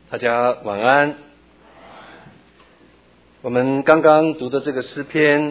大家晚安。我们刚刚读的这个诗篇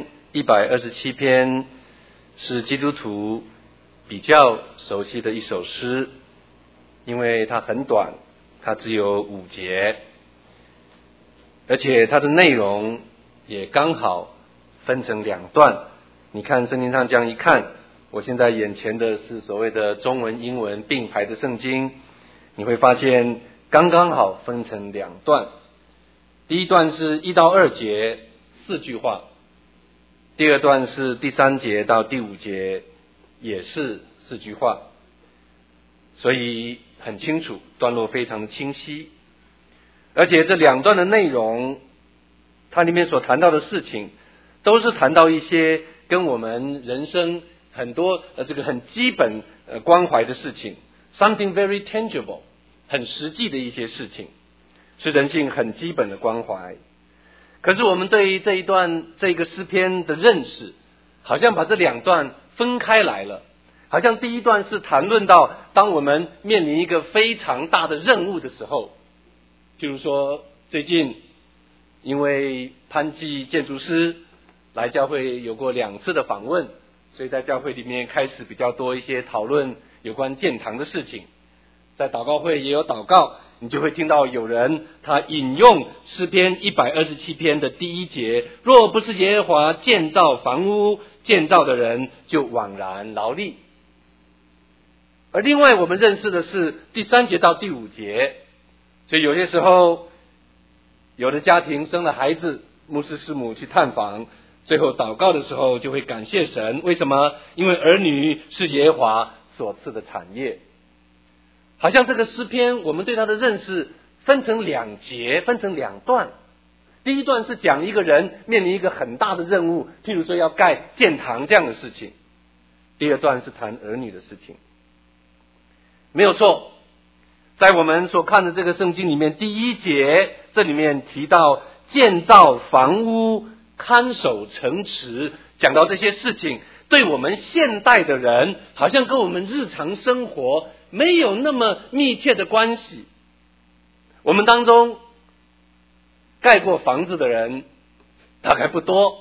127篇是基督徒比较熟悉的一首诗，因为它很短，它只有5节，而且它的内容也刚好分成2段。你看圣经上这样一看，我现在眼前的是所谓的中文英文并排的圣经，你会发现刚刚好分成2段。第一段是1到2节4句话，第二段是第3节到第5节也是4句话，所以很清楚，段落非常的清晰。而且这2段的内容，它里面所谈到的事情都是谈到一些跟我们人生很多这个很基本关怀的事情， something very tangible， 很实际的一些事情，是人性很基本的关怀。可是我们对于这个诗篇的认识，好像把这2段分开来了。好像第一段是谈论到当我们面临一个非常大的任务的时候，譬如说最近因为潘记建筑师来教会有过2次的访问，所以在教会里面开始比较多一些讨论有关建堂的事情。在祷告会也有祷告，你就会听到有人他引用诗篇127篇的第1节，若不是耶和华建造房屋，建造的人就枉然劳力。而另外我们认识的是第3节到第5节，所以有些时候有的家庭生了孩子，牧师师母去探访，最后祷告的时候就会感谢神。为什么？因为儿女是耶和华所赐的产业。好像这个诗篇我们对它的认识分成2节，分成2段。第一段是讲一个人面临一个很大的任务，譬如说要盖建堂这样的事情。第二段是谈儿女的事情。没有错，在我们所看的这个圣经里面，第1节这里面提到建造房屋、看守城池，讲到这些事情，对我们现代的人好像跟我们日常生活没有那么密切的关系。我们当中盖过房子的人大概不多，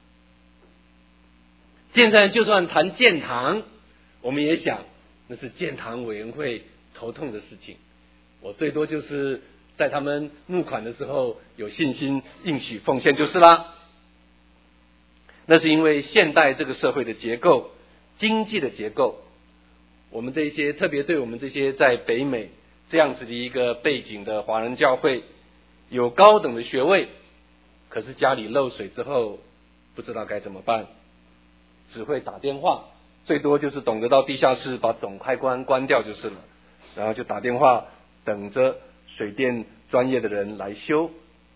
现在就算谈建堂，我们也想那是建堂委员会头痛的事情，我最多就是在他们募款的时候有信心应许奉献就是啦。那是因为现代这个社会的结构，经济的结构，我们这些特别对我们这些在北美这样子的一个背景的华人教会，有高等的学位，可是家里漏水之后不知道该怎么办，只会打电话，最多就是懂得到地下室把总开关关掉就是了，然后就打电话等着水电专业的人来修。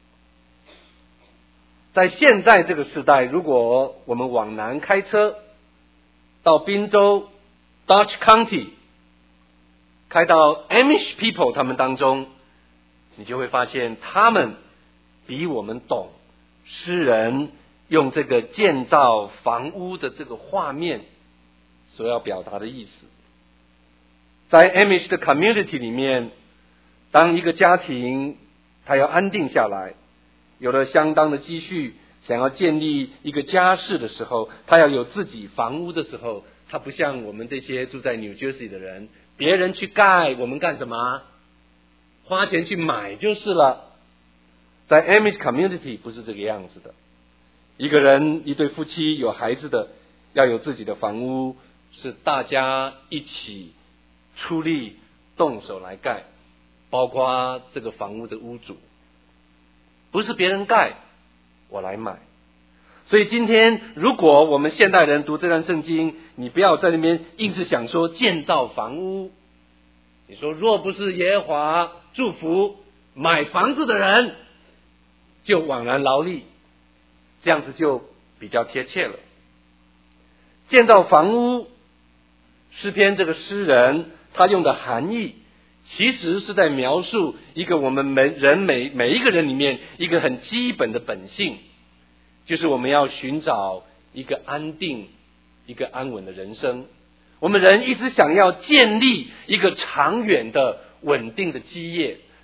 在现在这个时代，如果我们往南开车到宾州 Dutch County， 开到 Amish people 他们当中，你就会发现他们比我们懂诗人用这个建造房屋的这个画面所要表达的意思。在 Amish 的 community 里面，当一个家庭他要安定下来，有了相当的积蓄，想要建立一个家室的时候，他要有自己房屋的时候，他不像我们这些住在 New Jersey 的人，别人去盖，我们干什么？花钱去买就是了。在 Amish community 不是这个样子的，一个人一对夫妻有孩子的，要有自己的房屋，是大家一起出力动手来盖，包括这个房屋的屋主，不是别人盖我来买。所以今天如果我们现代人读这段圣经，你不要在那边硬是想说建造房屋，你说若不是耶和华祝福，买房子的人就枉然劳力，这样子就比较贴切了。建造房屋，诗篇这个诗人他用的含义，其实是在描述一个我们每一个人里面一个很基本的本性，就是我们要寻找一个安定、一个安稳的人生。我们人一直想要建立一个长远的稳定的基业，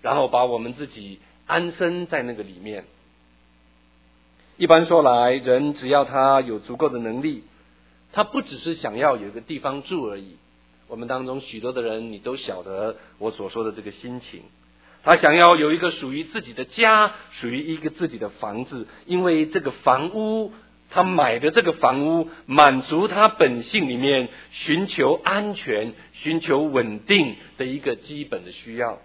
然后把我们自己安身在那个里面。一般说来，人只要他有足够的能力，他不只是想要有一个地方住而已。我们当中许多的人，你都晓得我所说的这个心情。他想要有一个属于自己的家，属于一个自己的房子，因为这个房屋，他买的这个房屋满足他本性里面寻求安全、寻求稳定的一个基本的需要。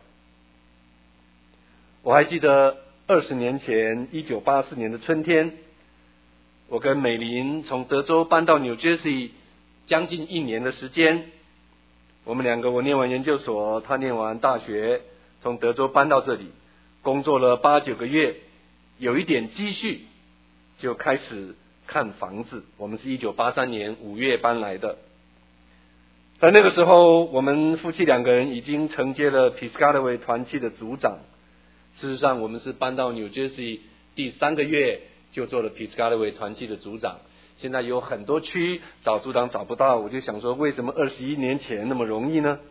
我还记得20年前1984年的春天，我跟美玲从德州搬到 New Jersey 将近1年的时间。我们两个，我念完研究所，他念完大学，从德州搬到这里，工作了8、9个月，有一点积蓄，就开始看房子。我们是1983年5月搬来的。在那个时候，我们夫妻2个人已经承接了 Piscataway 团契的组长。事实上，我们是搬到 New Jersey 第3个月就做了 Piscataway 团契的组长。现在有很多区找组长找不到，我就想说，为什么21年前那么容易呢？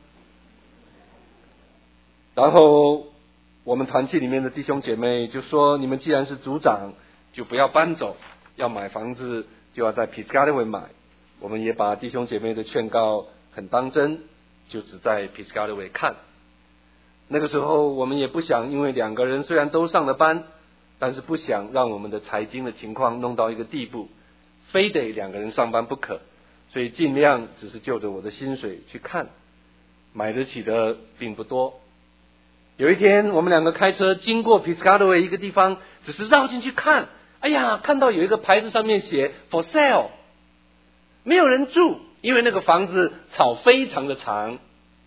然后我们团契里面的弟兄姐妹就说，你们既然是组长，就不要搬走，要买房子就要在 Piscataway 买。我们也把弟兄姐妹的劝告很当真，就只在 Piscataway 看。那个时候我们也不想，因为2个人虽然都上了班，但是不想让我们的财经的情况弄到一个地步，非得2个人上班不可，所以尽量只是就着我的薪水去看，买得起的并不多。有一天我们2个开车经过 Piscataway 一个地方，只是绕进去看，哎呀，看到有一个牌子上面写 For sale， 没有人住，因为那个房子草非常的长。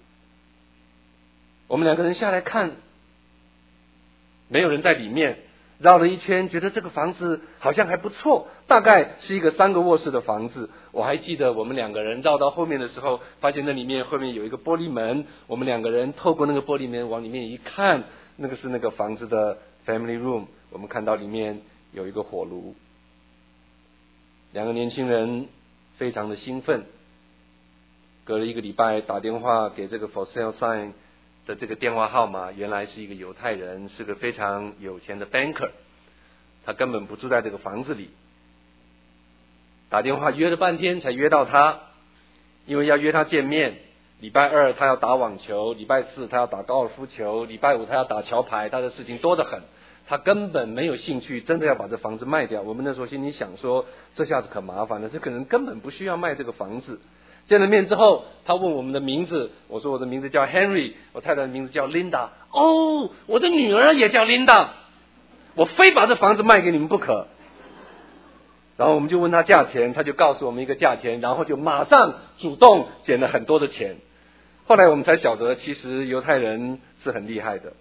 我们2个人下来看，没有人在里面，绕了一圈，觉得这个房子好像还不错，大概是一个3个卧室的房子。我还记得我们2个人绕到后面的时候，发现那里面后面有一个玻璃门，我们2个人透过那个玻璃门往里面一看，那个是那个房子的 family room， 我们看到里面有一个火炉。2个年轻人非常的兴奋，隔了1个礼拜打电话给这个 for sale sign的这个电话号码，原来是一个犹太人，是个非常有钱的 banker， 他根本不住在这个房子里。打电话约了半天才约到他，因为要约他见面。礼拜2他要打网球，礼拜4他要打高尔夫球，礼拜5他要打桥牌，他的事情多得很，他根本没有兴趣真的要把这房子卖掉。我们那时候心里想说，这下子可麻烦了，这个人根本不需要卖这个房子。见了面之后，他问我们的名字，我说我的名字叫 Henry， 我太太的名字叫 Linda。 哦，我的女儿也叫 Linda， 我非把这房子卖给你们不可。然后我们就问他价钱，他就告诉我们一个价钱，然后就马上主动减了很多的钱。后来我们才晓得，其实犹太人是很厉害的。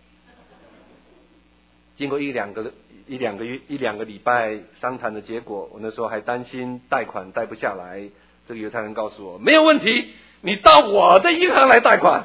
经过一两个礼拜商谈的结果，我那时候还担心贷款贷不下来，这个犹太人告诉我，没有问题，你到我的银行来贷款。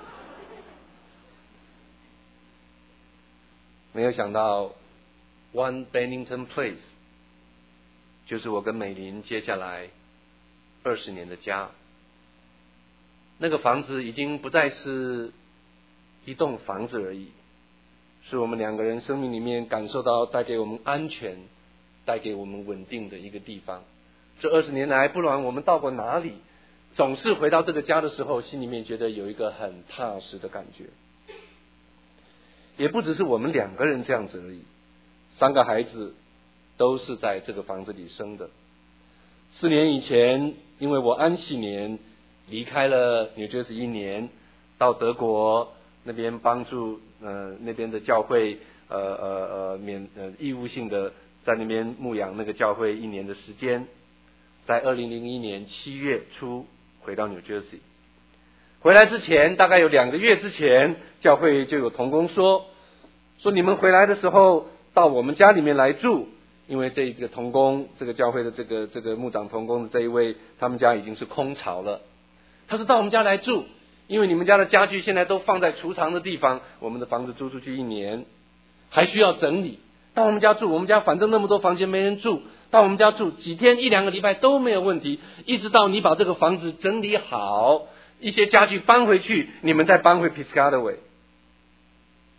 没有想到 One Bennington Place 就是我跟美玲接下来20年的家。那个房子已经不再是一栋房子而已，是我们2个人生命里面感受到带给我们安全、带给我们稳定的一个地方。这20年来，不管我们到过哪里，总是回到这个家的时候，心里面觉得有一个很踏实的感觉。也不只是我们2个人这样子而已，3个孩子都是在这个房子里生的。4年以前，因为我安息年离开了New Jersey1年，到德国那边帮助那边的教会义务性的在那边牧养那个教会1年的时间。在2001年7月初回到 New Jersey。 回来之前大概有2个月之前，教会就有同工说你们回来的时候到我们家里面来住，因为这个同工，这个教会的这个牧长同工的这一位，他们家已经是空巢了。他说到我们家来住，因为你们家的家具现在都放在储藏的地方，我们的房子租出去1年还需要整理，到我们家住，我们家反正那么多房间没人住，到我们家住几天1-2个礼拜都没有问题，一直到你把这个房子整理好，一些家具搬回去，你们再搬回 Piscataway。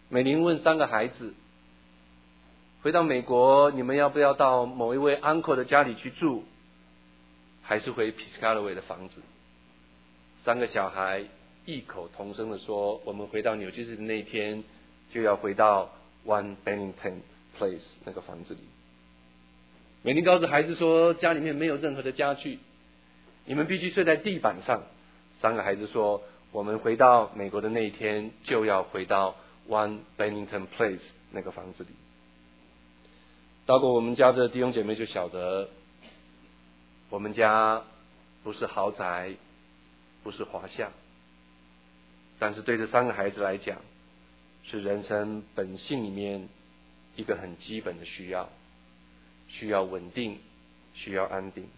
美玲问3个孩子，回到美国，你们要不要到某一位 uncle 的家里去住，还是回 Piscataway 的房子？3个小孩异口同声的说，我们回到纽约市的那一天就要回到 One Bennington Place 那个房子里。美玲告诉孩子说，家里面没有任何的家具，你们必须睡在地板上。3个孩子说，我们回到美国的那一天就要回到 One Bennington Place 那个房子里。到过我们家的弟兄姐妹就晓得，我们家不是豪宅，不是华夏，但是对这3个孩子来讲，是人生本性里面一个很基本的需要，需要稳定，需要安定。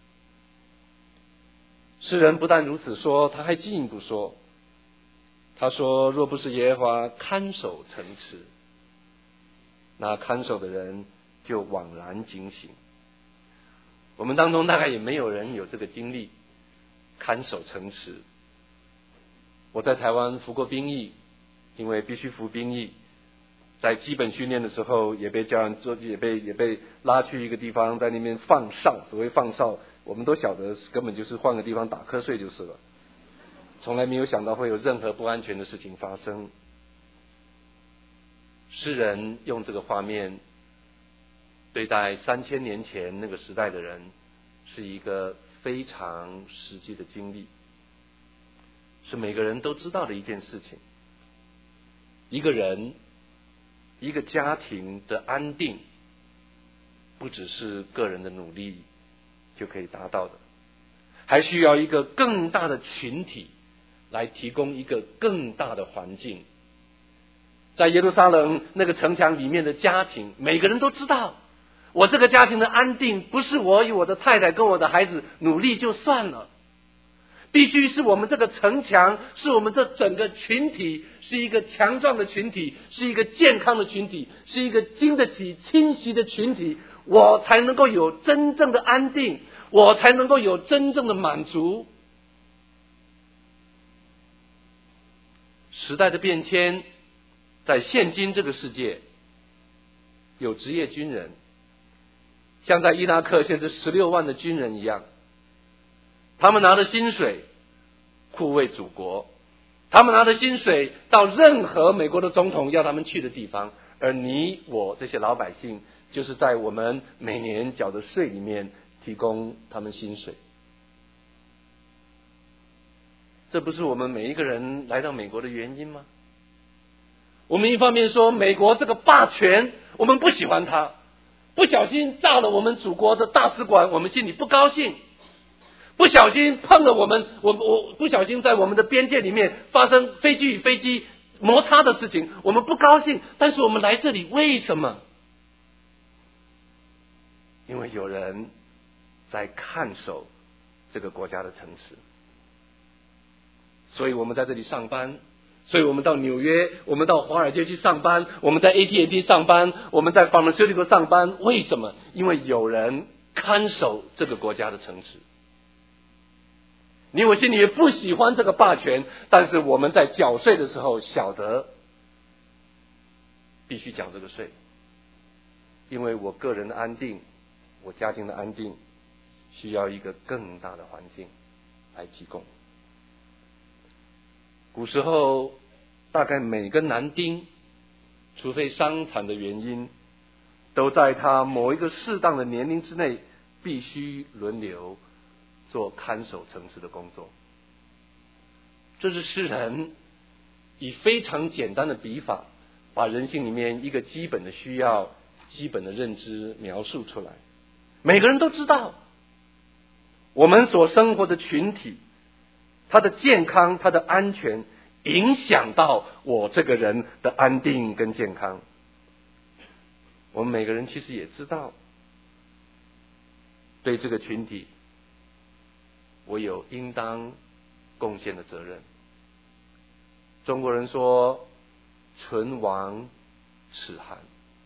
诗人不但如此说，他还进一步说，他说，若不是耶和华看守城池，那看守的人就枉然警醒。我们当中大概也没有人有这个经历，看守城池。我在台湾服过兵役，因为必须服兵役，在基本训练的时候也被叫人做，也被拉去一个地方，在那边放哨。所谓放哨，我们都晓得根本就是换个地方打瞌睡就是了，从来没有想到会有任何不安全的事情发生。诗人用这个画面对待3000年前那个时代的人，是一个非常实际的经历，是每个人都知道的一件事情。一个人，一个家庭的安定，不只是个人的努力就可以达到的，还需要一个更大的群体来提供一个更大的环境。在耶路撒冷那个城墙里面的家庭，每个人都知道，我这个家庭的安定不是我与我的太太跟我的孩子努力就算了，必须是我们这个城墙，是我们这整个群体，是一个强壮的群体，是一个健康的群体，是一个经得起侵袭的群体，我才能够有真正的安定，我才能够有真正的满足。时代的变迁，在现今这个世界，有职业军人，像在伊拉克现在16万的军人一样，他们拿着薪水护卫祖国，他们拿着薪水到任何美国的总统要他们去的地方，而你我这些老百姓就是在我们每年缴的税里面提供他们薪水。这不是我们每一个人来到美国的原因吗？我们一方面说美国这个霸权我们不喜欢它，不小心炸了我们祖国的大使馆，我们心里不高兴，不小心碰了我不小心在我们的边界里面发生飞机与飞机摩擦的事情，我们不高兴。但是我们来这里为什么？因为有人在看守这个国家的城池，所以我们在这里上班，所以我们到纽约，我们到华尔街去上班，我们在 AT&T 上班，我们在 Pharmaceutical 上班。为什么？因为有人看守这个国家的城池。你我心里也不喜欢这个霸权，但是我们在缴税的时候晓得必须缴这个税，因为我个人的安定，我家庭的安定，需要一个更大的环境来提供。古时候大概每个男丁，除非伤残的原因，都在他某一个适当的年龄之内必须轮流做看守城池的工作。这是诗人以非常简单的笔法，把人性里面一个基本的需要、基本的认知描述出来。每个人都知道，我们所生活的群体，他的健康、他的安全，影响到我这个人的安定跟健康。我们每个人其实也知道，对这个群体，我有应当贡献的责任。中国人说唇亡齿寒，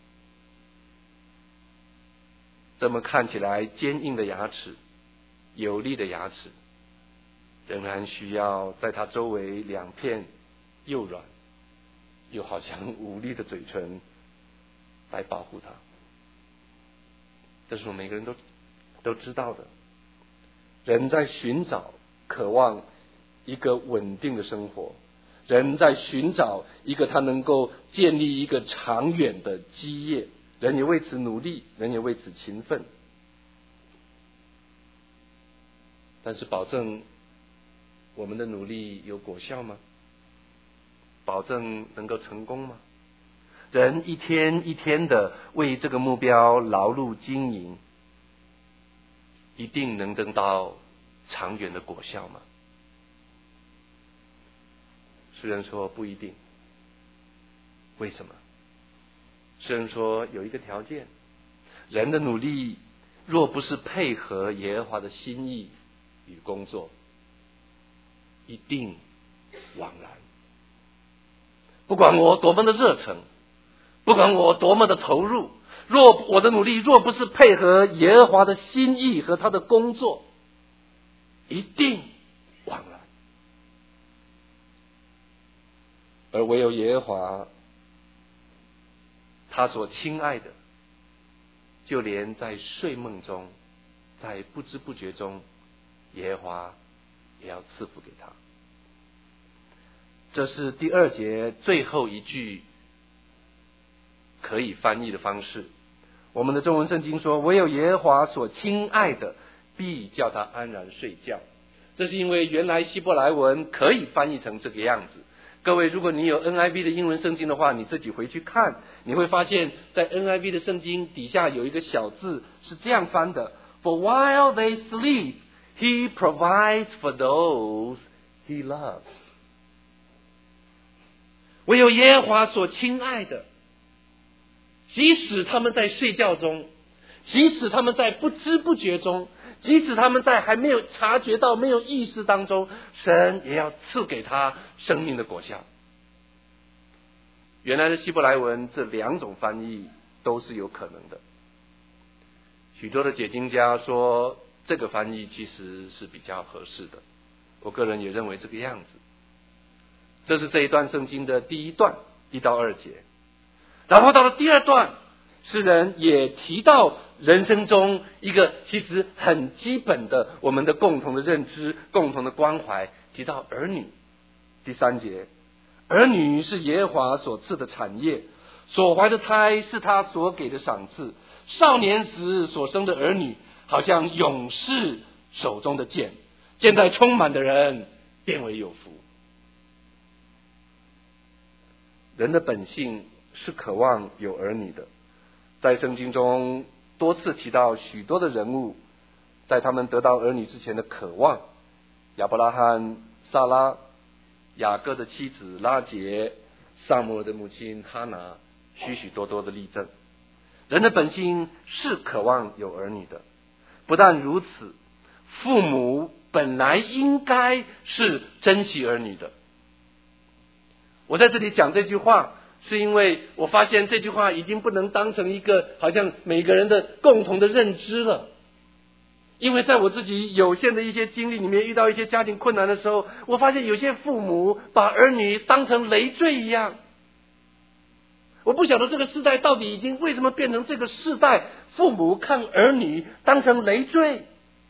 这么看起来坚硬的牙齿、有力的牙齿，仍然需要在它周围2片又软又好像无力的嘴唇来保护他。这是我们每个人都知道的。人在寻找、渴望一个稳定的生活，人在寻找一个他能够建立一个长远的基业，人也为此努力，人也为此勤奋。但是保证我们的努力有果效吗？保证能够成功吗？人一天一天的为这个目标劳碌经营，一定能得到长远的果效吗？诗人说不一定。为什么？诗人说有一个条件，人的努力若不是配合耶和华的心意与工作，一定枉然。不管我多么的热忱，不管我多么的投入，若我的努力若不是配合耶和华的心意和他的工作，一定枉然。而唯有耶和华他所亲爱的，就连在睡梦中，在不知不觉中，耶和华也要赐福给他。这是第2节最后一句可以翻译的方式。我们的中文圣经说，唯有耶和华所亲爱的，必叫他安然睡觉。这是因为原来希伯来文可以翻译成这个样子。各位，如果你有 NIV 的英文圣经的话，你自己回去看，你会发现在 NIV 的圣经底下有一个小字是这样翻的： For while they sleep, He provides for those He loves。 唯有耶和华所亲爱的，即使他们在睡觉中，即使他们在不知不觉中，即使他们在还没有察觉到、没有意识当中，神也要赐给他生命的果效。原来的希伯来文这2种翻译都是有可能的。许多的解经家说这个翻译其实是比较合适的，我个人也认为这个样子。这是这一段圣经的第1段1到2节。然后到了第2段，诗人也提到人生中一个其实很基本的我们的共同的认知、共同的关怀，提到儿女。第3节，儿女是耶和华所赐的产业，所怀的胎是他所给的赏赐。少年时所生的儿女，好像勇士手中的剑，剑在充满的人便为有福。人的本性是渴望有儿女的，在圣经中多次提到许多的人物在他们得到儿女之前的渴望，亚伯拉罕、撒拉、雅各的妻子拉结、撒母耳的母亲哈拿，许许多多的例证。人的本性是渴望有儿女的。不但如此，父母本来应该是珍惜儿女的。我在这里讲这句话，是因为我发现这句话已经不能当成一个好像每个人的共同的认知了。因为在我自己有限的一些经历里面，遇到一些家庭困难的时候，我发现有些父母把儿女当成累赘一样。我不晓得这个世代到底已经为什么变成这个世代，父母看儿女当成累赘，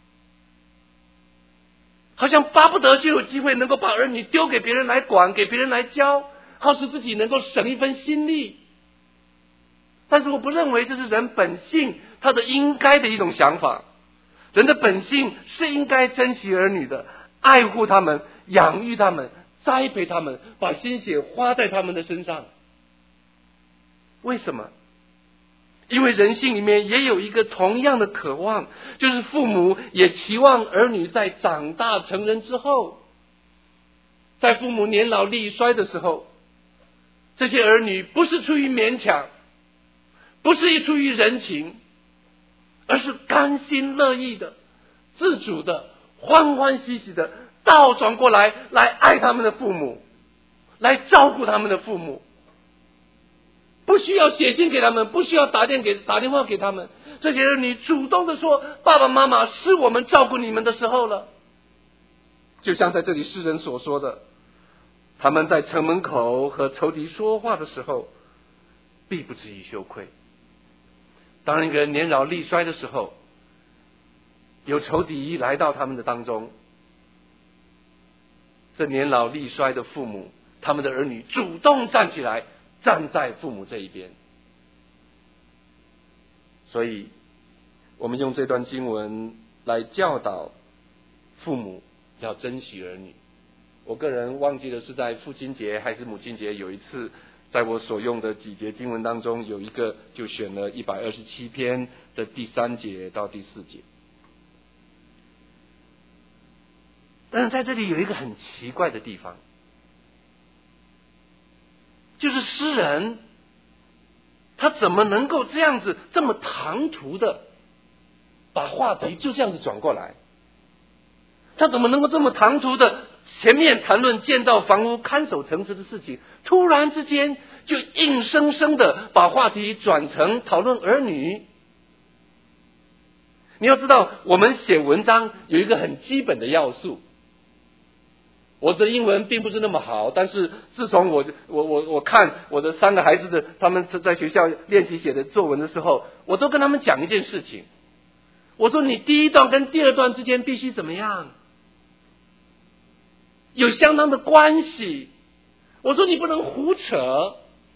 好像巴不得就有机会能够把儿女丢给别人来管，给别人来教，好使自己能够省一分心力。但是我不认为这是人本性他的应该的一种想法。人的本性是应该珍惜儿女的，爱护他们，养育他们，栽培他们，把心血花在他们的身上。为什么？因为人性里面也有一个同样的渴望，就是父母也期望儿女在长大成人之后，在父母年老力衰的时候，这些儿女不是出于勉强，不是出于人情，而是甘心乐意的、自主的、欢欢喜喜的倒转过来爱他们的父母，来照顾他们的父母。不需要写信给他们，不需要打电话给他们，这些儿女主动的说，爸爸妈妈是我们照顾你们的时候了。就像在这里诗人所说的， 他们在城门口和仇敌说话的时候，必不至于羞愧。当一个人年老力衰的时候，有仇敌来到他们的当中，这年老力衰的父母，他们的儿女主动站起来，站在父母这一边。所以我们用这段经文来教导父母要珍惜儿女。我个人忘记了是在父亲节还是母亲节，有一次在我所用的几节经文当中，有一个就选了127篇的第3节到第4节。但是在这里有一个很奇怪的地方，就是诗人他怎么能够这样子这么唐突的把话题就这样子转过来？他怎么能够这么唐突的前面谈论建造房屋看守城池的事情，突然之间就硬生生的把话题转成讨论儿女？你要知道，我们写文章有一个很基本的要素。我的英文并不是那么好，但是自从我看我的3个孩子的他们在学校练习写的作文的时候，我都跟他们讲一件事情。我说你第一段跟第2段之间必须怎么样？有相当的关系。我说你不能胡扯。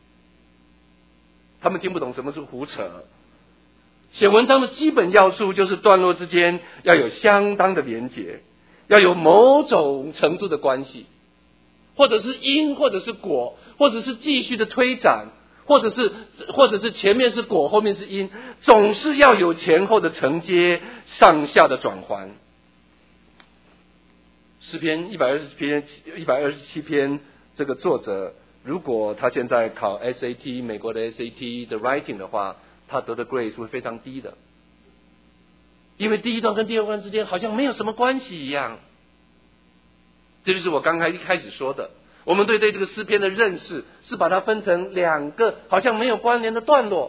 他们听不懂什么是胡扯。写文章的基本要素就是段落之间要有相当的连结，要有某种程度的关系，或者是因，或者是果，或者是继续的推展，或者是前面是果，后面是因，总是要有前后的承接，上下的转换。诗篇127篇，这个作者如果他现在考 SAT 美国的 SAT 的 writing 的话，他得的 grade 会非常低的，因为第一段跟第2段之间好像没有什么关系一样。这就是我刚才一开始说的，我们对这个诗篇的认识是把它分成2个好像没有关联的段落。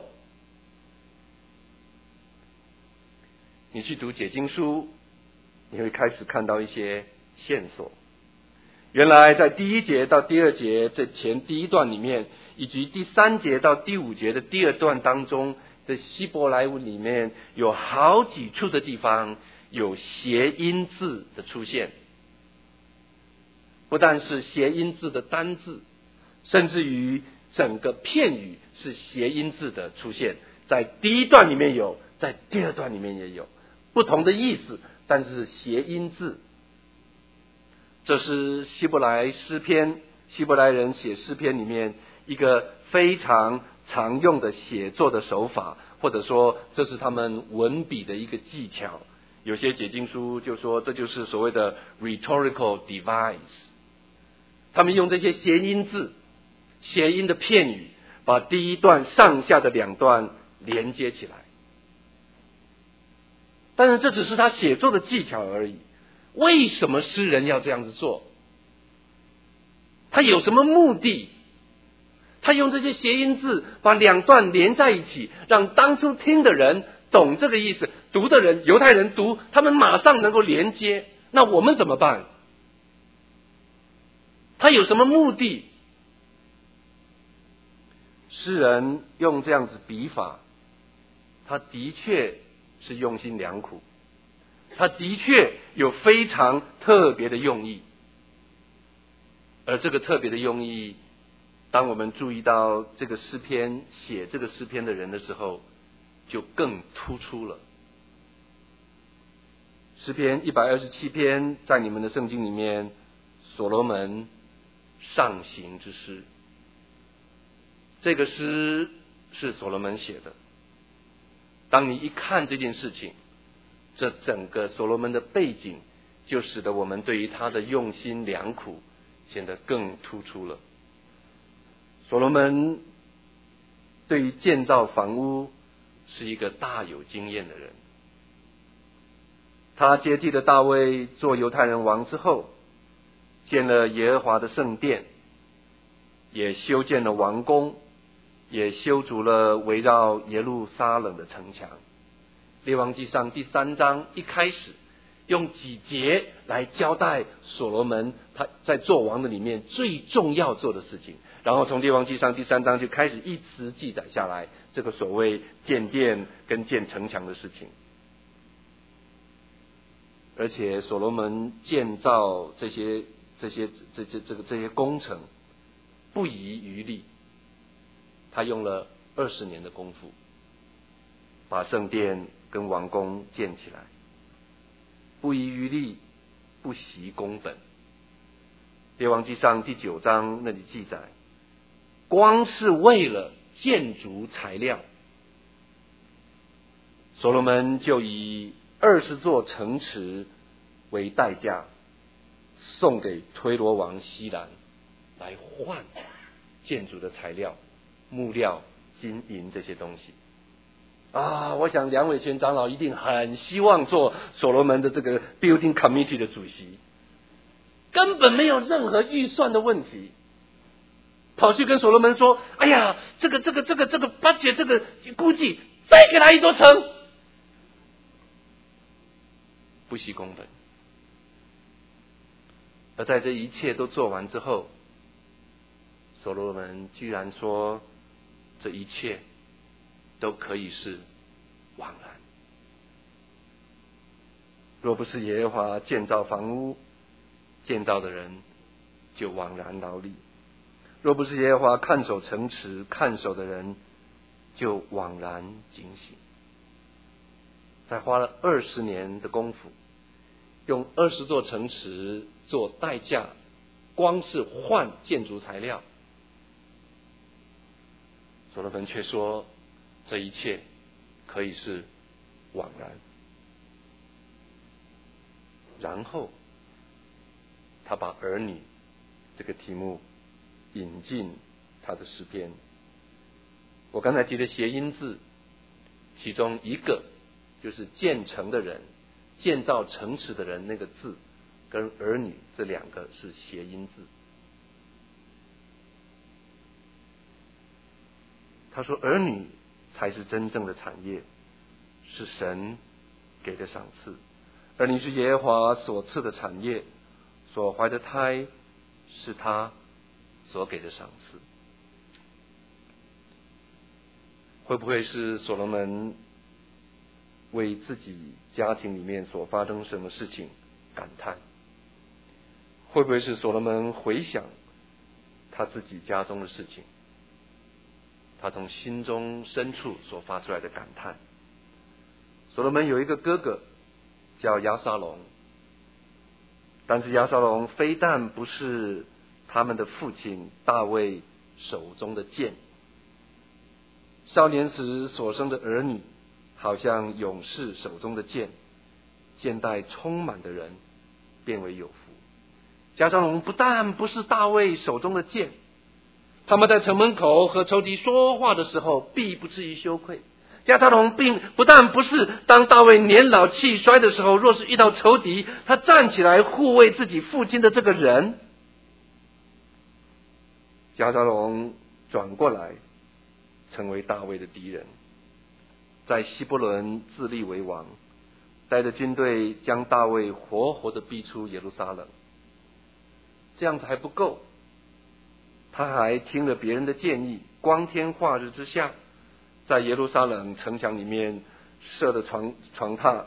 你去读解经书，你会开始看到一些线索。原来在第1节到第2节这前第1段里面，以及第3节到第5节的第2段当中的希伯来文里面，有好几处的地方有谐音字的出现。不但是谐音字的单字，甚至于整个片语是谐音字的出现，在第1段里面有，在第2段里面也有，不同的意思，但是谐音字。这是希伯来诗篇，希伯来人写诗篇里面一个非常常用的写作的手法，或者说这是他们文笔的一个技巧。有些解经书就说这就是所谓的 rhetorical device， 他们用这些谐音字、谐音的片语，把第1段上下的2段连接起来。但是这只是他写作的技巧而已。为什么诗人要这样子做？他有什么目的？他用这些谐音字把2段连在一起，让当初听的人懂这个意思，读的人，犹太人读，他们马上能够连接。那我们怎么办？他有什么目的？诗人用这样子笔法，他的确是用心良苦，他的确有非常特别的用意。而这个特别的用意，当我们注意到这个诗篇写这个诗篇的人的时候，就更突出了。诗篇127篇在你们的圣经里面，所罗门上行之诗。这个诗是所罗门写的。当你一看这件事情，这整个所罗门的背景就使得我们对于他的用心良苦显得更突出了。所罗门对于建造房屋是一个大有经验的人。他接替了大卫做犹太人王之后，建了耶和华的圣殿，也修建了王宫，也修筑了围绕耶路撒冷的城墙。列王纪上第3章一开始用几节来交代所罗门他在做王的里面最重要做的事情，然后从列王纪上第3章就开始一直记载下来这个所谓建殿跟建城墙的事情。而且所罗门建造这些工程不遗余力，他用了20年的功夫把圣殿跟王宫建起来，不遗余力，不惜工本。列王纪上第9章那里记载，光是为了建筑材料，所罗门就以20座城池为代价，送给推罗王西兰来换建筑的材料、木料、金银这些东西。我想梁伟全长老一定很希望做所罗门的这个 building committee 的主席，根本没有任何预算的问题，跑去跟所罗门说：“哎呀，这个 budget 这个估计再给他1座城。”不惜工本。而在这一切都做完之后，所罗门居然说这一切都可以是枉然。若不是耶和华建造房屋，建造的人就枉然劳力；若不是耶和华看守城池，看守的人就枉然警醒。在花了20年的功夫，用20座城池做代价，光是换建筑材料，所罗门却说这一切可以是枉然。然后他把儿女这个题目引进他的诗篇。我刚才提的谐音字，其中一个就是建成的人、建造城池的人，那个字跟儿女这2个是谐音字。他说儿女才是真正的产业，是神给的赏赐。儿女是耶和华所赐的产业，所怀的胎是他所给的赏赐。会不会是所罗门为自己家庭里面所发生什么事情感叹？会不会是所罗门回想他自己家中的事情，他从心中深处所发出来的感叹？所罗门有一个哥哥叫押沙龙，但是押沙龙非但不是他们的父亲大卫手中的剑，少年时所生的儿女好像勇士手中的剑，剑带充满的人变为有福。押沙龙不但不是大卫手中的剑，他们在城门口和仇敌说话的时候必不至于羞愧。押沙龙不但不是当大卫年老气衰的时候，若是遇到仇敌，他站起来护卫自己父亲的这个人。押沙龙转过来成为大卫的敌人，在希伯伦自立为王，带着军队将大卫活活的逼出耶路撒冷。这样子还不够，他还听了别人的建议，光天化日之下，在耶路撒冷城墙里面设的床榻，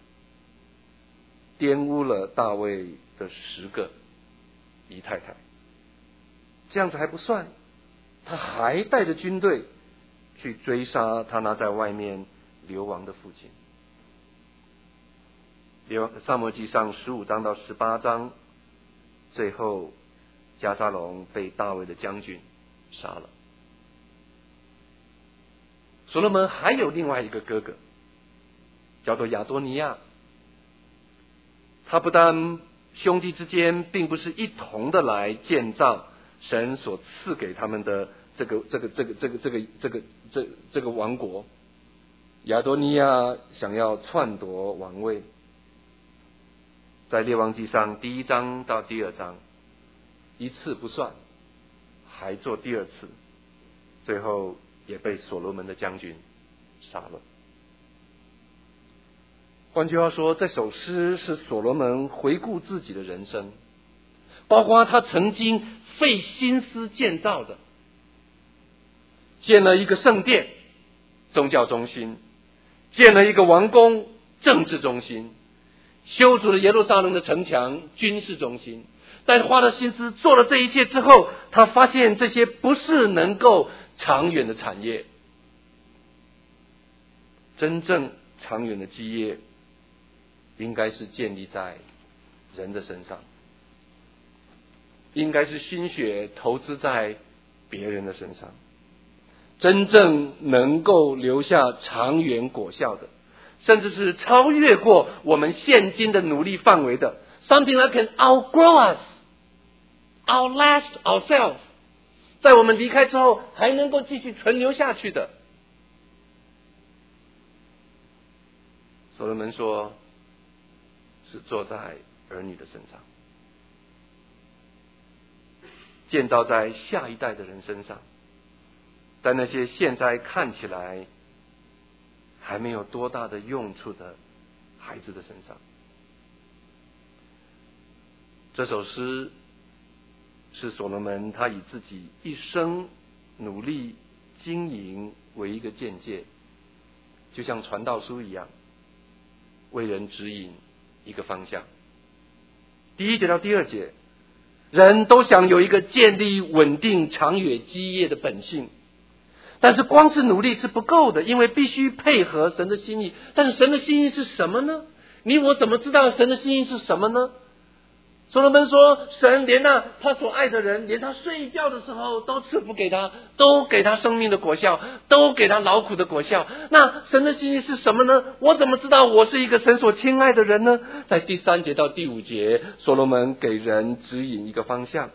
玷污了大卫的10个姨太太。这样子还不算，他还带着军队去追杀他那在外面流亡的父亲。撒母耳记上15章到18章，最后押沙龙被大卫的将军杀了。所罗门还有另外一个哥哥，叫做亚多尼亚。他不但兄弟之间并不是一同的来建造神所赐给他们的这个王国，亚多尼亚想要篡夺王位，在列王纪上第1章到第2章一次不算，还做第2次，最后也被所罗门的将军杀了。 换句话说，这首诗是所罗门回顾自己的人生，包括他曾经费心思建造的，建了一个圣殿，宗教中心；建了一个王宫，政治中心；修筑了耶路撒冷的城墙，军事中心。但花了心思做了这一切之后，他发现这些不是能够长远的产业。真正长远的基业应该是建立在人的身上，应该是心血投资在别人的身上。真正能够留下长远果效的，甚至是超越过我们现今的努力范围的， something that can outgrow us, outlast ourselves， 在我们离开之后还能够继续存留下去的。所罗门说，是坐在儿女的身上，建造在下一代的人身上，在那些现在看起来还没有多大的用处的孩子的身上。这首诗是所罗门他以自己一生努力经营为一个见解，就像传道书一样，为人指引一个方向。第一节到第二节，人都想有一个建立稳定长远基业的本性，但是光是努力是不够的，因为必须配合神的心意。但是神的心意是什么呢？你我怎么知道神的心意是什么呢？所罗门说，神连他所爱的人，连他睡觉的时候都赐福给他，都给他生命的果效，都给他劳苦的果效。那神的心意是什么呢？我怎么知道我是一个神所亲爱的人呢？在第3节到第5节，所罗门给人指引一个方向，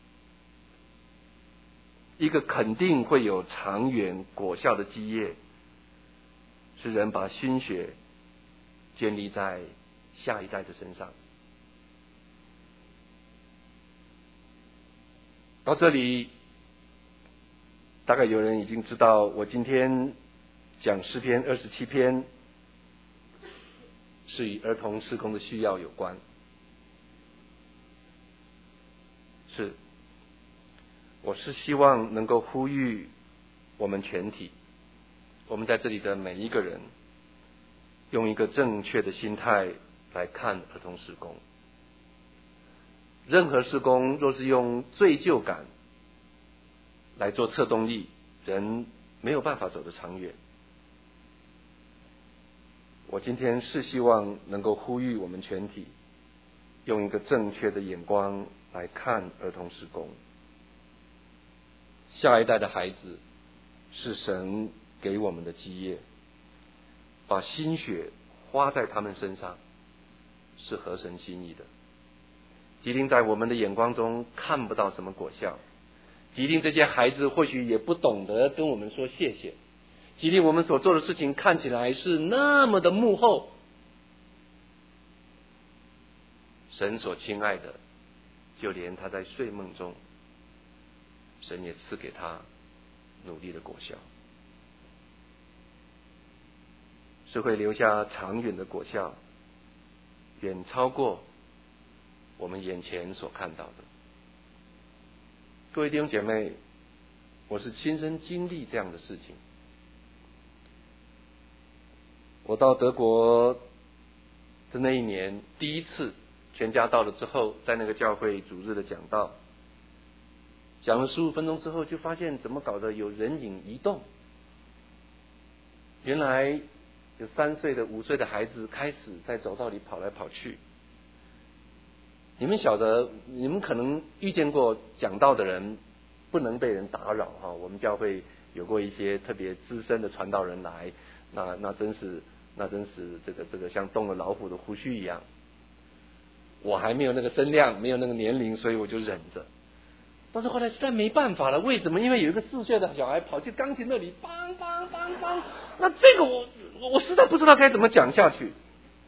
一个肯定会有长远果效的基业，是人把心血建立在下一代的身上。到这里，大概有人已经知道，我今天讲诗篇27篇是与儿童事工的需要有关。我是希望能够呼吁我们全体，我们在这里的每一个人，用一个正确的心态来看儿童事工。任何事工若是用罪疚感来做策动力，人没有办法走得长远。我今天是希望能够呼吁我们全体，用一个正确的眼光来看儿童事工。下一代的孩子是神给我们的基业，把心血花在他们身上是合神心意的。即令在我们的眼光中看不到什么果效，即令这些孩子或许也不懂得跟我们说谢谢，即令我们所做的事情看起来是那么的幕后，神所亲爱的，就连他在睡梦中，神也赐给他努力的果效，是会留下长远的果效，远超过我们眼前所看到的。各位弟兄姐妹，我是亲身经历这样的事情。我到德国的那一年，第一次全家到了之后，在那个教会主日的讲道，讲了15分钟之后，就发现怎么搞得有人影移动。原来有3岁的、5岁的孩子开始在走道里跑来跑去。你们晓得，你们可能遇见过讲道的人不能被人打扰哈。我们教会有过一些特别资深的传道人来，那真是这个像动了老虎的胡须一样。我还没有那个声量，没有那个年龄，所以我就忍着。但是后来实在没办法了，为什么？因为有一个4岁的小孩跑去钢琴那里，梆梆梆梆，那这个我实在不知道该怎么讲下去。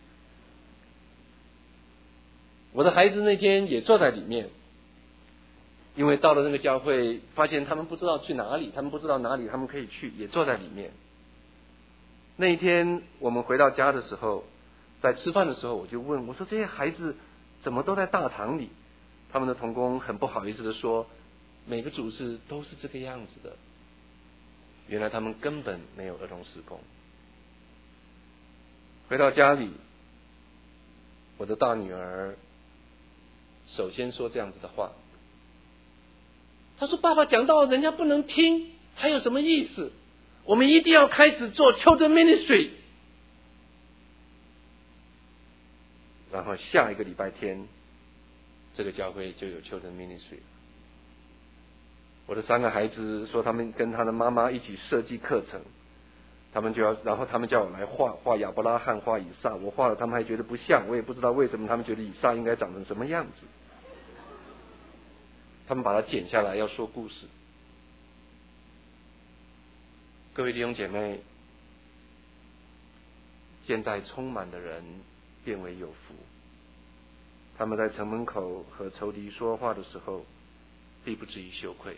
我的孩子那天也坐在里面，因为到了那个教会，发现他们不知道去哪里，他们不知道哪里他们可以去，也坐在里面。那一天我们回到家的时候， 在吃饭的时候，我就问我说：“这些孩子怎么都在大堂里？”他们的同工很不好意思的说：“每个主日都是这个样子的。”原来他们根本没有儿童事工。回到家里，我的大女儿首先说这样子的话，她说：“爸爸讲到人家不能听，还有什么意思？我们一定要开始做 children ministry。”然后下一个礼拜天，这个教会就有 children ministry。我的3个孩子说，他们跟他的妈妈一起设计课程，然后他们叫我来画亚伯拉罕，画以撒，我画了，他们还觉得不像，我也不知道为什么，他们觉得以撒应该长成什么样子。他们把它剪下来要说故事。各位弟兄姐妹，现在充满的人变为有福，他们在城门口和仇敌说话的时候，必不至于羞愧。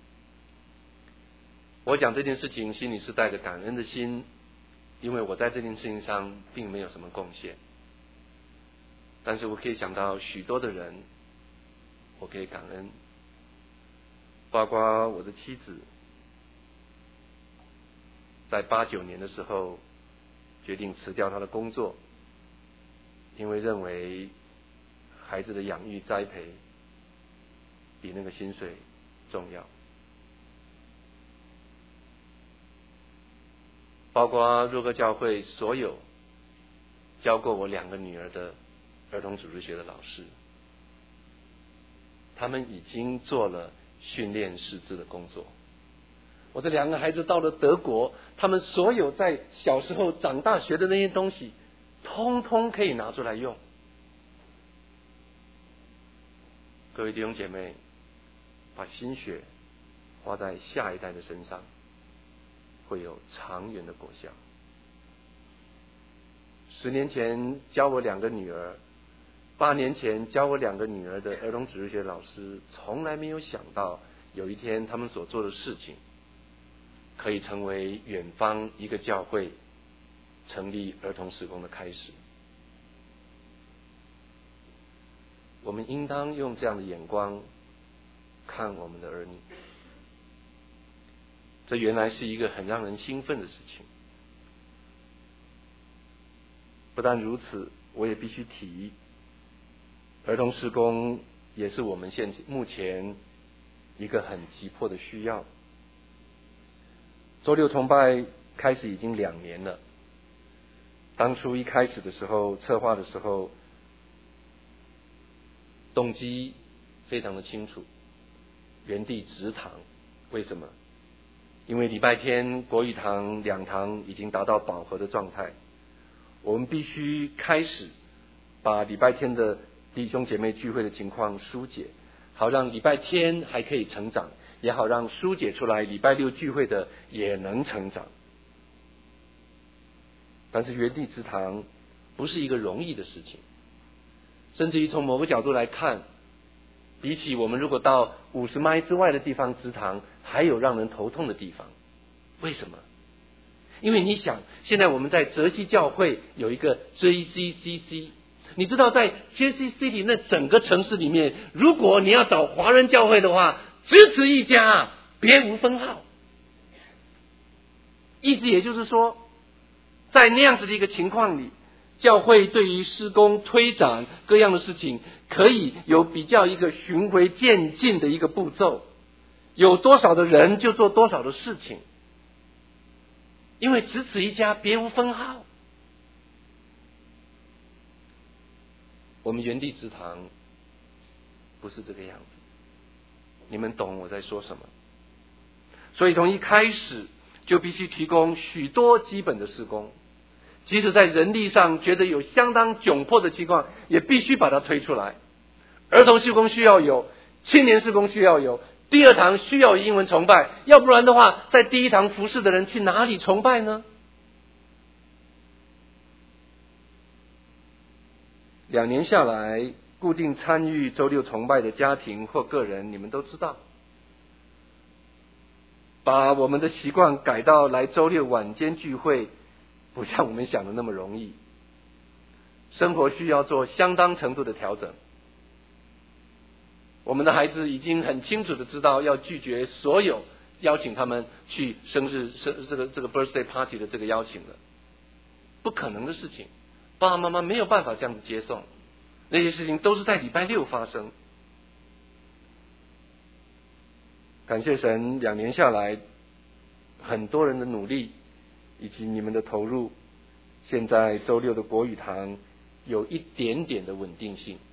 我讲这件事情心里是带着感恩的心，因为我在这件事情上并没有什么贡献，但是我可以想到许多的人，我可以感恩，包括我的妻子，在89年的时候决定辞掉她的工作，因为认为孩子的养育栽培比那个薪水重要。包括若歌教会所有教过我2个女儿的儿童主日学的老师，他们已经做了训练师资的工作。我这2个孩子到了德国，他们所有在小时候长大学的那些东西，通通可以拿出来用。各位弟兄姐妹，把心血花在下一代的身上，会有长远的果效。10年前教我2个女儿，8年前教我2个女儿的儿童主日学老师，从来没有想到有一天他们所做的事情可以成为远方一个教会成立儿童事工的开始。我们应当用这样的眼光看我们的儿女，这原来是一个很让人兴奋的事情。不但如此，我也必须提，儿童事工也是我们目前一个很急迫的需要。周六崇拜开始已经2年了，当初一开始的时候，策划的时候，动机非常的清楚，原地植堂。为什么？因为礼拜天国语堂2堂已经达到饱和的状态，我们必须开始把礼拜天的弟兄姐妹聚会的情况疏解，好让礼拜天还可以成长，也好让疏解出来礼拜六聚会的也能成长。但是原地植堂不是一个容易的事情，甚至于从某个角度来看，比起我们如果到50迈之外的地方植堂，还有让人头痛的地方。为什么？因为你想，现在我们在泽西教会有一个 JCCC， 你知道在 JCCC 里那整个城市里面，如果你要找华人教会的话，只此一家，别无分号。意思也就是说，在那样子的一个情况里，教会对于施工推展各样的事情，可以有比较一个循回渐进的一个步骤，有多少的人就做多少的事情，因为只此一家，别无分号。我们原地植堂不是这个样子，你们懂我在说什么。所以从一开始就必须提供许多基本的事工，即使在人力上觉得有相当窘迫的情况，也必须把它推出来。儿童事工需要有，青年事工需要有，第2堂需要英文崇拜，要不然的话，在第1堂服侍的人去哪里崇拜呢？2年下来，固定参与周六崇拜的家庭或个人，你们都知道，把我们的习惯改到来周六晚间聚会，不像我们想的那么容易。 生活需要做相当程度的调整。我们的孩子已经很清楚的知道要拒绝所有邀请他们去这个 birthday party 的这个邀请了，不可能的事情，爸爸妈妈没有办法这样子接送，那些事情都是在礼拜六发生。感谢神，2年下来，很多人的努力以及你们的投入，现在周六的国语堂有一点点的稳定性。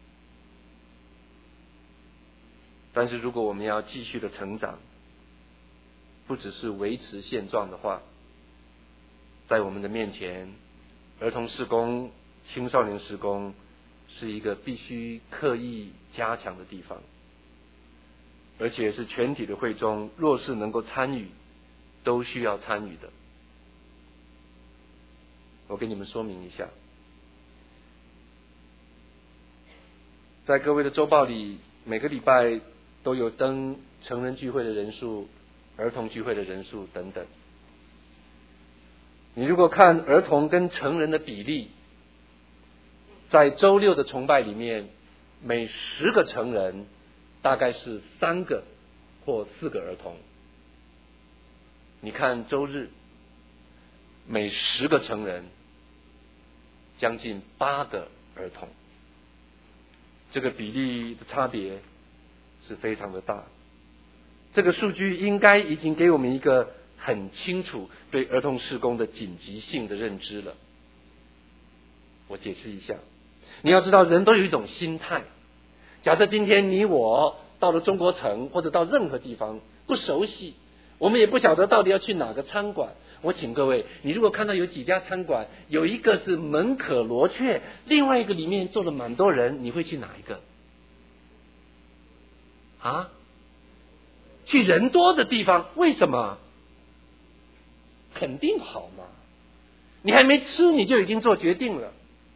但是如果我们要继续的成长，不只是维持现状的话，在我们的面前，儿童事工、青少年事工是一个必须刻意加强的地方，而且是全体的会中若是能够参与，都需要参与的。我给你们说明一下，在各位的周报里，每个礼拜都有登成人聚会的人数、儿童聚会的人数等等。你如果看儿童跟成人的比例，在周六的崇拜里面，每10个成人大概是3个或4个儿童。你看周日，每10个成人将近8个儿童，这个比例的差别是非常的大。这个数据应该已经给我们一个很清楚对儿童事工的紧急性的认知了。我解释一下，你要知道，人都有一种心态。假设今天你我到了中国城或者到任何地方不熟悉，我们也不晓得到底要去哪个餐馆。我请各位，你如果看到有几家餐馆，有一个是门可罗雀，另外一个里面坐了蛮多人，你会去哪一个？啊？去人多的地方，为什么？肯定好嘛！你还没吃，你就已经做决定了。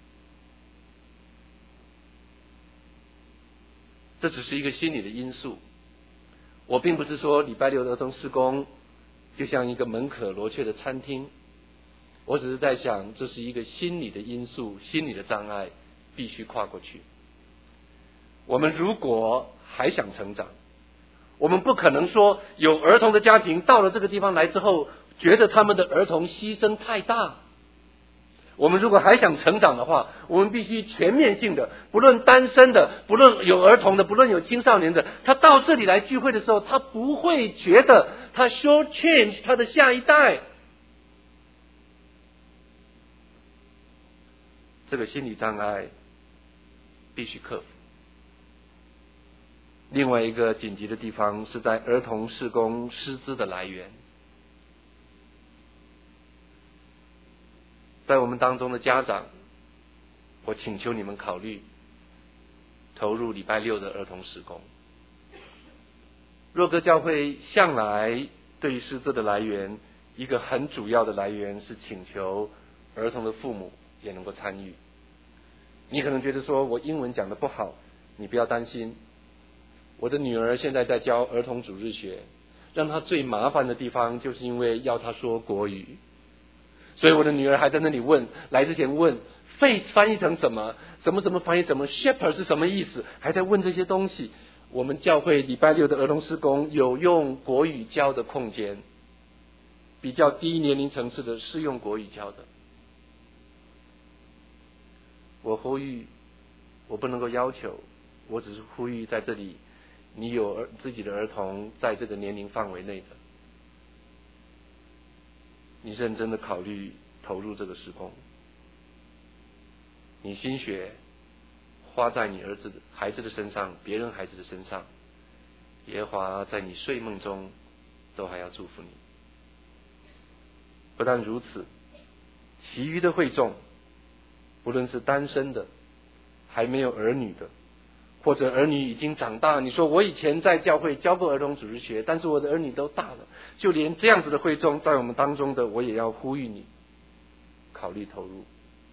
这只是一个心理的因素。我并不是说礼拜六的儿童事工就像一个门可罗雀的餐厅，我只是在想，这是一个心理的因素，心理的障碍，必须跨过去。我们如果还想成长，我们不可能说有儿童的家庭到了这个地方来之后，觉得他们的儿童牺牲太大。我们如果还想成长的话，我们必须全面性的，不论单身的，不论有儿童的，不论有青少年的，他到这里来聚会的时候，他不会觉得他 short change 他的下一代。这个心理障碍必须克服。另外一个紧急的地方是在儿童事工师资的来源。在我们当中的家长，我请求你们考虑投入礼拜六的儿童事工。若歌教会向来对于师资的来源，一个很主要的来源是请求儿童的父母也能够参与。你可能觉得说，我英文讲得不好，你不要担心，我的女儿现在在教儿童主日学，让她最麻烦的地方就是因为要她说国语，所以我的女儿还在那里问，来之前问 face 翻译成什么，什么什么翻译什么 shepherd 是什么意思，还在问这些东西。我们教会礼拜六的儿童事工有用国语教的空间，比较低年龄层次的是用国语教的。我呼吁，我不能够要求，我只是呼吁在这里，你有自己的儿童在这个年龄范围内的，你认真的考虑投入这个事工，你心血花在你孩子的身上，别人孩子的身上，耶和华在你睡梦中都还要祝福你。不但如此，其余的会众，不论是单身的，还没有儿女的，或者儿女已经长大，你说我以前在教会教过儿童主日学，但是我的儿女都大了，就连这样子的会众在我们当中的，我也要呼吁你考虑投入。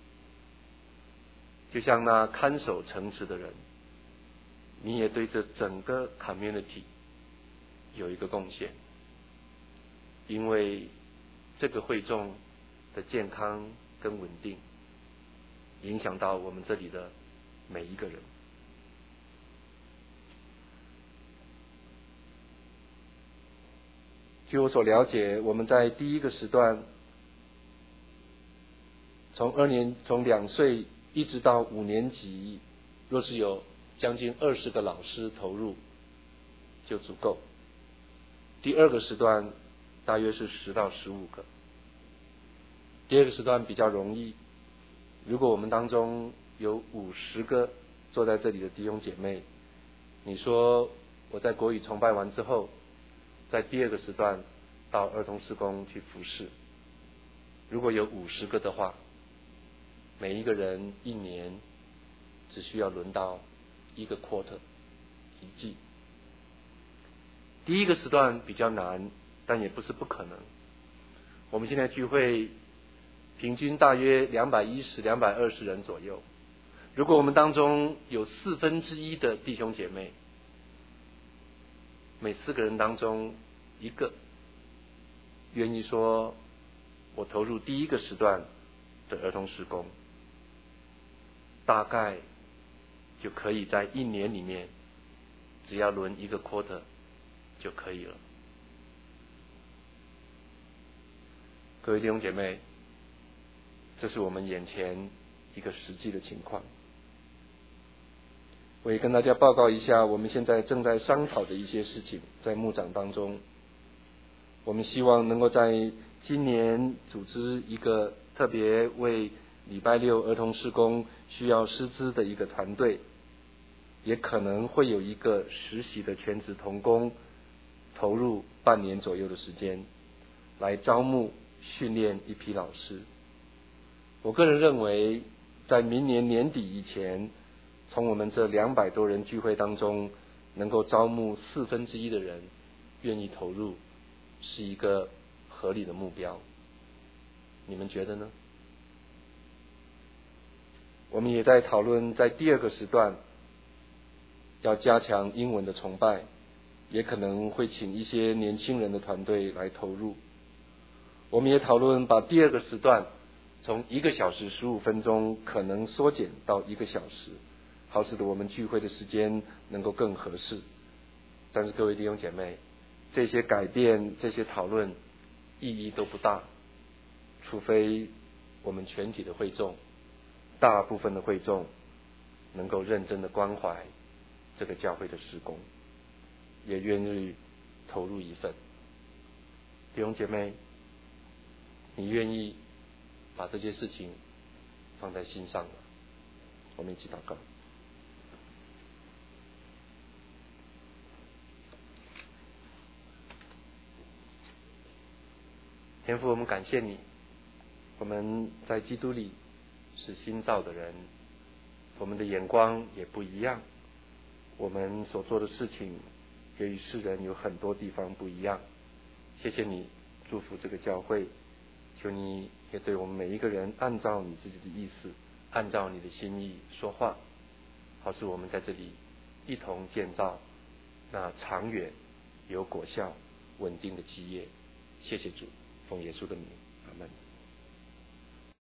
就像那看守城池的人，你也对这整个 community 有一个贡献，因为这个会众的健康跟稳定影响到我们这里的每一个人。据我所了解，我们在第一个时段，从2岁一直到5年级，若是有将近20个老师投入就足够。第二个时段大约是10到15个。第二个时段比较容易，如果我们当中有50个坐在这里的弟兄姐妹，你说我在国语崇拜完之后，在第二个时段到儿童事工去服侍，如果有50个的话，每一个人1年只需要轮到1个 quarter 一季。第一个时段比较难，但也不是不可能。我们现在聚会平均大约210、220人左右。如果我们当中有1/4的弟兄姐妹，每4个人当中1个愿意说我投入第一个时段的儿童事工，大概就可以在1年里面只要轮1个 quarter 就可以了。各位弟兄姐妹，这是我们眼前一个实际的情况。我也跟大家报告一下我们现在正在商讨的一些事情，在牧长当中，我们希望能够在今年组织一个特别为礼拜6儿童事工需要师资的一个团队，也可能会有一个实习的全职同工，投入半年左右的时间来招募训练一批老师。我个人认为在明年年底以前，从我们这200多人聚会当中能够招募1/4的人愿意投入，是一个合理的目标。你们觉得呢？我们也在讨论在第二个时段要加强英文的崇拜，也可能会请一些年轻人的团队来投入。我们也讨论把第二个时段从1个小时15分钟可能缩减到1个小时，好使得我们聚会的时间能够更合适。但是各位弟兄姐妹，这些改变、这些讨论意义都不大，除非我们全体的会众，大部分的会众能够认真的关怀这个教会的事工，也愿意投入一份。弟兄姐妹，你愿意把这些事情放在心上吗？我们一起祷告。天父，我们感谢你，我们在基督里是新造的人，我们的眼光也不一样，我们所做的事情也与世人有很多地方不一样。谢谢你祝福这个教会，求你也对我们每一个人按照你自己的意思，按照你的心意说话，好使我们在这里一同建造那长远有果效稳定的基业。谢谢主，奉耶稣的名，阿们。